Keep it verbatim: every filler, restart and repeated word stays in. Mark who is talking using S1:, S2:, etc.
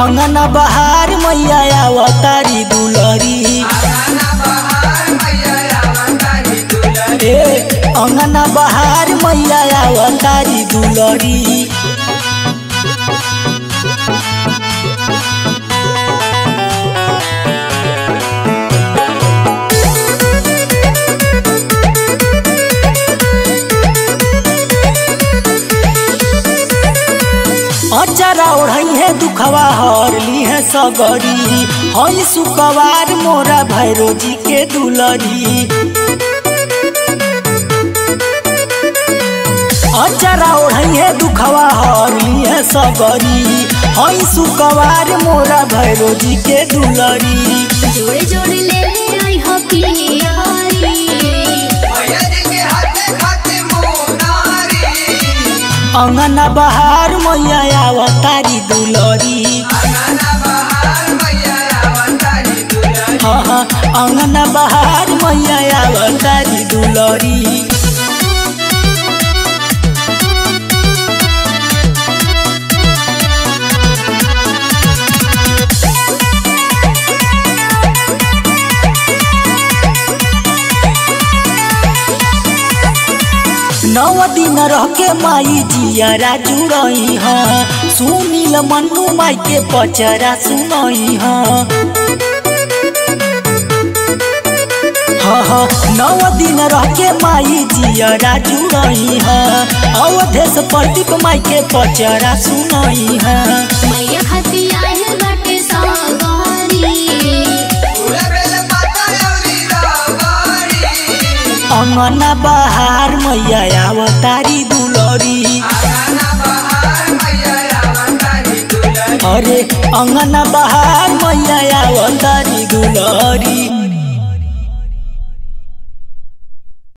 S1: अंगना बहार मैया अवतारी दुलरी ए अंगना बहार मैया अवतारी दुलरी अचारा ओढ़ई है दुखवा हर ली है सगरी हई सुकवार मोरा भैरो जी के दुलरी अचारा ओढ़ई है दुखवा हर ली है सगरी हई सुकवार मोरा भैरो जी के दुलरी
S2: जोड़े जोड़े ले आई हो पियारी
S1: अंगना बहार मैया अवतारी दुलरी हाँ हाँ अंगना बहार मैया अवतारी दुलरी नौ दिन रह के माई जियारा जुड़ई हाँ सुनील मन्नू माई के पचरा सुनई हाँ हाँ हाँ नौ दिन रह के माई जियारा जुड़ई हाँ अवधेश प्रदीप माई के पचरा सुनई हाँ
S2: मैया खाती आए बाटे सागरी
S1: अंगना बहार मैया अवतारी दुलरी अरे अंगना बहार मैया अवतारी दुलरी।